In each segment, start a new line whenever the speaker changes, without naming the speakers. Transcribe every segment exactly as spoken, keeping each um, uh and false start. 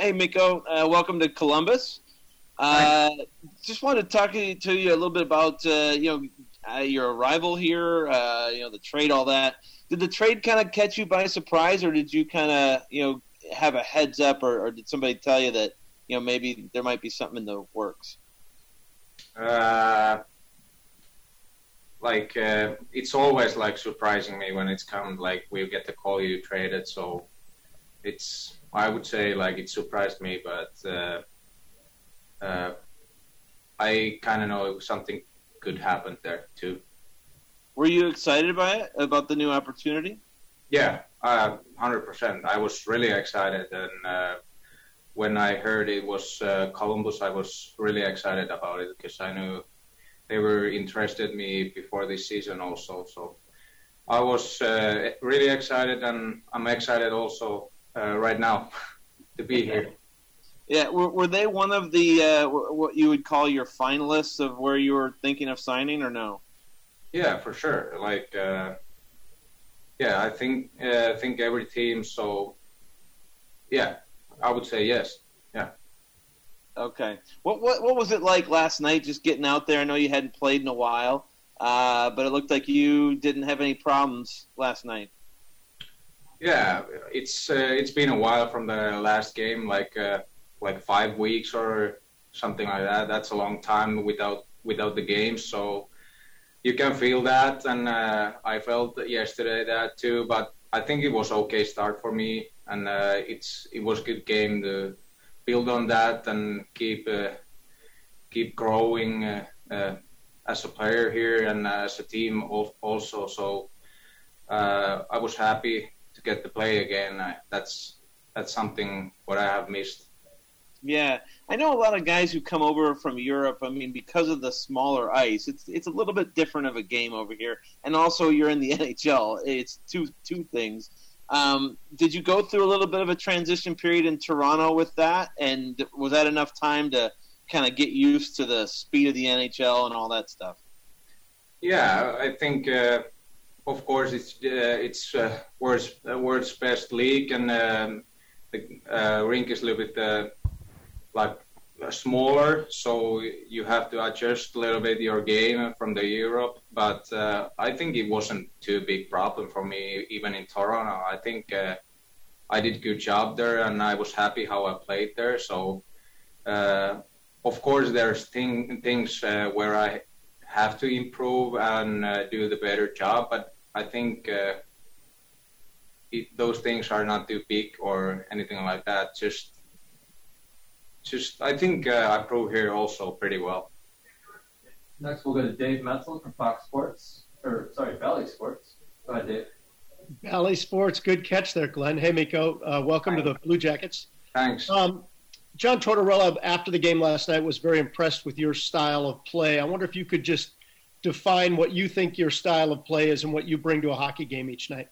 Hey, Mikko. Uh, welcome to Columbus. Uh, just wanted to talk to you, to you a little bit about uh, you know uh, your arrival here. Uh, you know the trade, all that. Did the trade kind of catch you by surprise, or did you kind of you know have a heads up, or, or did somebody tell you that you know maybe there might be something in the works?
Uh, like uh, it's always like surprising me when it's come like we get the call you traded. So it's I would say like it surprised me, but. Uh, Uh, I kind of know something could happen there too.
Were you excited by it, about the new opportunity?
Yeah, uh, one hundred percent. I was really excited, and uh, when I heard it was uh, Columbus, I was really excited about it because I knew they were interested in me before this season also. So I was uh, really excited, and I'm excited also uh, right now to be here.
Yeah, were, were they one of the uh, what you would call your finalists of where you were thinking of signing, or no?
Yeah, for sure. Like, uh, yeah, I think uh, I think every team. So, yeah, I would say yes. Yeah.
Okay. What what what was it like last night? Just getting out there. I know you hadn't played in a while, uh, but it looked like you didn't have any problems last night.
Yeah, it's uh, it's been a while from the last game. Like. Uh, like five weeks or something like that. That's a long time without without the game. So you can feel that, and uh, I felt yesterday that too. But I think it was okay start for me, and uh, it's it was good game to build on that and keep uh, keep growing uh, uh, as a player here and as a team also. So uh, I was happy to get to play again. Uh, that's that's something what I have missed.
Yeah, I know a lot of guys who come over from Europe. I mean, because of the smaller ice, it's it's a little bit different of a game over here. And also, you're in the N H L. It's two two things. Um, did you go through a little bit of a transition period in Toronto with that? And was that enough time to kind of get used to the speed of the N H L and all that stuff?
Yeah, I think, uh, of course, it's uh, it's uh, world's uh, world's best league, and um, the uh, rink is a little bit. Uh, like uh, smaller, so you have to adjust a little bit your game from the Europe. But uh, I think it wasn't too big problem for me, even in Toronto. I think uh, I did a good job there, and I was happy how I played there. So, uh, of course, there's thing, things uh, where I have to improve and uh, do the better job. But I think uh, it, those things are not too big or anything like that. Just Just, I think uh, I proved here also pretty well.
Next, we'll go to Dave Metzel from Fox Sports, or sorry, Bally Sports. Go ahead, Dave.
Bally Sports, good catch there, Glenn. Hey, Mikko, uh, welcome Hi. to the Blue Jackets.
Thanks.
Um, John Tortorella, after the game last night, was very impressed with your style of play. I wonder if you could just define what you think your style of play is and what you bring to a hockey game each night.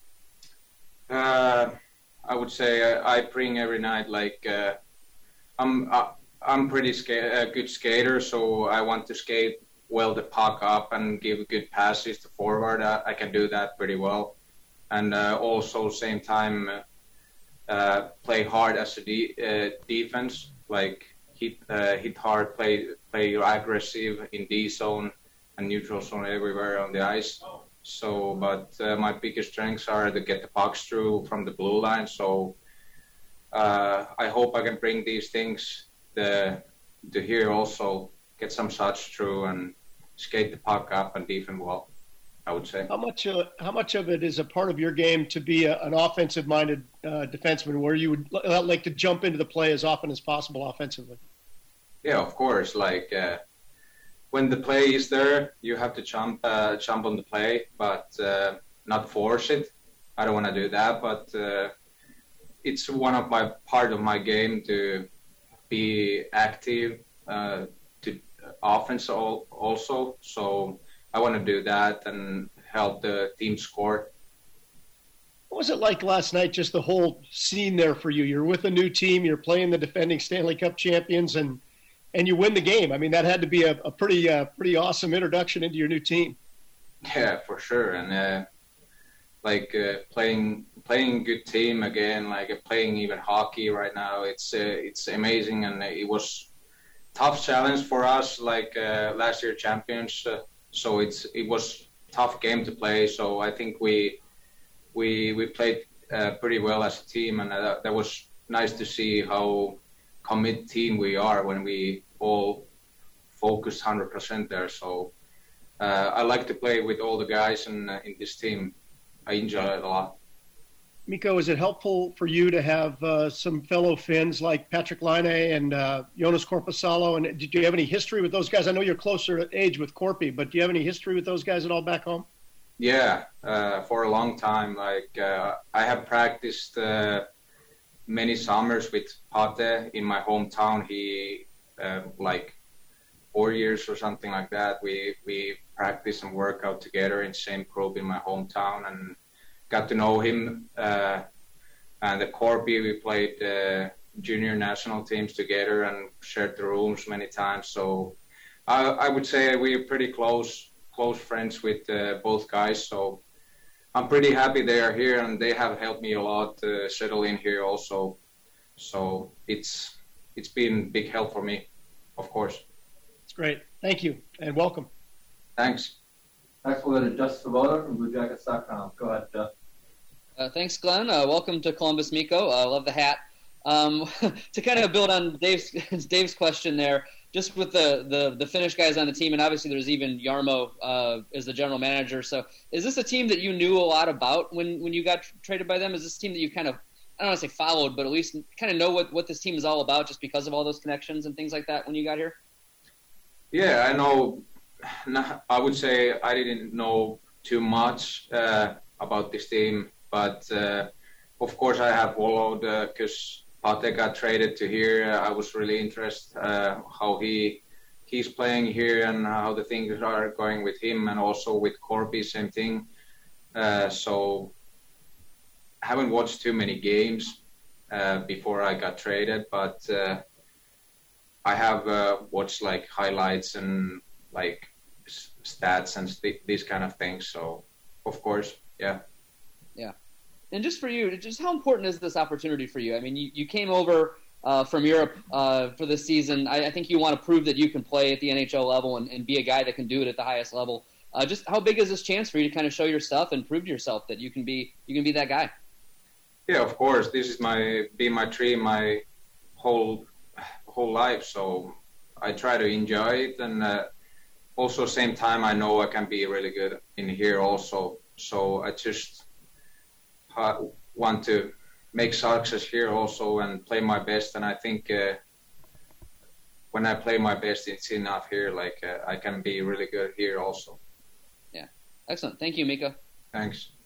Uh, I would say I, I bring every night like. Uh, I'm uh, I'm pretty ska- a good skater, so I want to skate well the puck up and give good passes to forward. I, I can do that pretty well, and uh, also same time uh, uh, play hard as a de- uh, defense, like hit uh, hit hard, play play aggressive in D zone and neutral zone everywhere on the ice. So, but uh, my biggest strengths are to get the pucks through from the blue line. So. Uh, I hope I can bring these things the, to here also, get some shots through and skate the puck up and defend well, I would say.
How much uh, how much of it is a part of your game to be a, an offensive-minded uh, defenseman where you would l- like to jump into the play as often as possible offensively?
Yeah, of course. Like uh, when the play is there, you have to jump uh, jump on the play, but uh, not force it. I don't want to do that, but... Uh, it's one of my part of my game to be active uh, to offense also. So I want to do that and help the team score.
What was it like last night, just the whole scene there for you? You're with a new team, you're playing the defending Stanley Cup champions, and and you win the game. I mean, that had to be a, a pretty uh, pretty awesome introduction into your new team.
Yeah, for sure. And uh, like uh, playing playing good team again, like uh, playing even hockey right now. It's uh, it's amazing, and it was tough challenge for us, like uh, last year champions. Uh, so it's it was tough game to play. So I think we we we played uh, pretty well as a team, and uh, that was nice to see how committed team we are when we all focus one hundred percent there. So uh, I like to play with all the guys in, uh, in this team. I enjoy it a lot.
Mikko, is it helpful for you to have uh, some fellow Finns like Patrick Laine and uh, Jonas Korpisalo? And did you have any history with those guys? I know you're closer in age with Korpi, but do you have any history with those guys at all back home?
Yeah, uh, for a long time. Like uh, I have practiced uh, many summers with Pate in my hometown. He uh, like four years or something like that. We we practice and work out together in the same group in my hometown, and got to know him. Uh, and the Korpi, we played uh, junior national teams together and shared the rooms many times. So I, I would say we're pretty close close friends with uh, both guys. So I'm pretty happy they are here, and they have helped me a lot to settle in here also. So it's it's been big help for me, of course.
It's great. Thank you, and welcome.
Thanks.
Next, we'll go to Jeff Svoboda from Blue Jackets dot com. Go ahead, Jeff.
Uh, thanks, Glenn. Uh, welcome to Columbus, Mikko. I uh, love the hat. Um, to kind of build on Dave's Dave's question there, just with the, the, the Finnish guys on the team, and obviously there's even Jarmo uh, as the general manager. So is this a team that you knew a lot about when, when you got traded by them? Is this a team that you kind of, I don't want to say followed, but at least kind of know what, what this team is all about just because of all those connections and things like that when you got here?
Yeah, I know. I would say I didn't know too much uh, about this team, but uh, of course I have followed because uh, Pate got traded to here. I was really interested uh, how he he's playing here and how the things are going with him, and also with Korpi, same thing. Uh, so I haven't watched too many games uh, before I got traded, but uh, I have uh, watched like highlights and like stats and st- these kind of things. So, of course, yeah.
Yeah. And just for you, just how important is this opportunity for you? I mean, you, you came over uh, from Europe uh, for this season. I, I think you want to prove that you can play at the N H L level and, and be a guy that can do it at the highest level. Uh, just how big is this chance for you to kind of show your stuff and prove to yourself that you can be you can be that guy?
Yeah, of course. This is my been my dream my whole whole life. So I try to enjoy it, and uh, also same time I know I can be really good in here also. So I just uh, want to make success here also and play my best. And I think uh, when I play my best, it's enough here. Like uh, I can be really good here also.
Yeah, excellent. Thank you, Mikko.
Thanks.